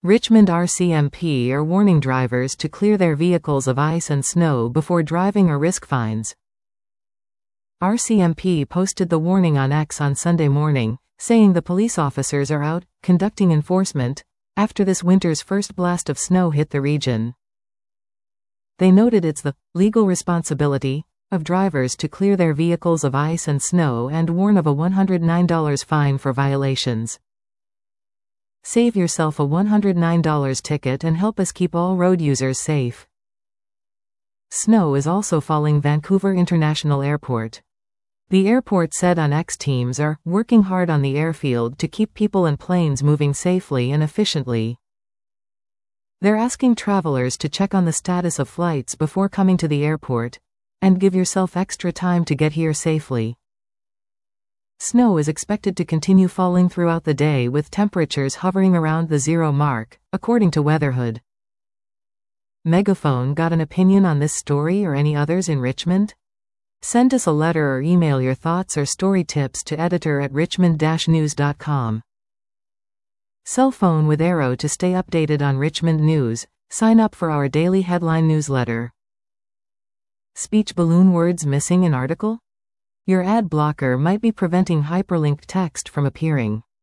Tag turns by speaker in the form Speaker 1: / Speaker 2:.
Speaker 1: Richmond RCMP are warning drivers to clear their vehicles of ice and snow before driving or risk fines. RCMP posted the warning on X on Sunday morning, saying the police officers are out, conducting enforcement, after this winter's first blast of snow hit the region. They noted it's the legal responsibility of drivers to clear their vehicles of ice and snow and warn of a $109 fine for violations. Save yourself a $109 ticket and help us keep all road users safe. Snow is also falling Vancouver International Airport. The airport said on X teams are working hard on the airfield to keep people and planes moving safely and efficiently. They're asking travelers to check on the status of flights before coming to the airport, and give yourself extra time to get here safely. Snow is expected to continue falling throughout the day with temperatures hovering around the 0 mark, according to Weatherhood. Megaphone got an opinion on this story or any others in Richmond? Send us a letter or email your thoughts or story tips to editor@richmond-news.com. Cell phone with Arrow to stay updated on Richmond news. Sign up for our daily headline newsletter. Speech balloon words missing in article? Your ad blocker might be preventing hyperlinked text from appearing.